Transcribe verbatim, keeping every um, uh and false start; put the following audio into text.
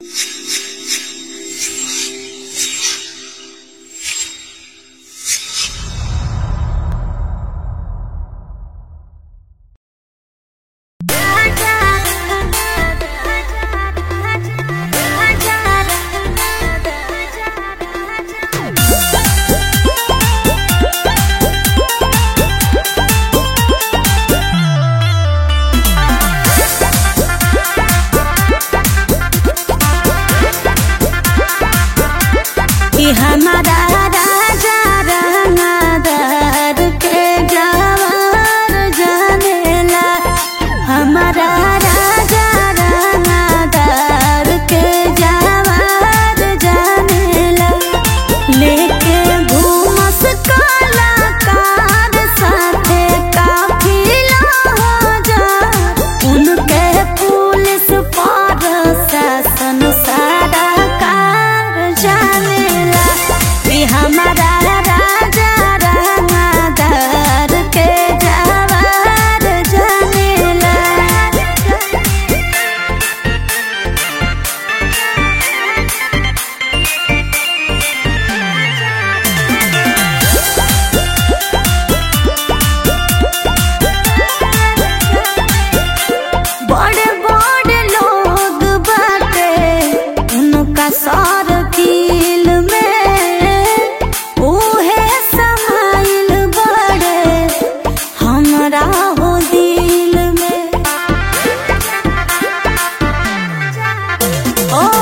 हमारा राजा रंगदार के जवार जानेला, हमारा राजा रंगदार के जवार जानेला। लेके घूमस कलाकार साथे काफिला हो जा, उनके पुलिस प्रशासन सारा कार जानेला। हमारा राजा रंगदार के जवार जानेला। बड़े बड़े लोग बाटे उनका सर कील में, हो दिल में ओ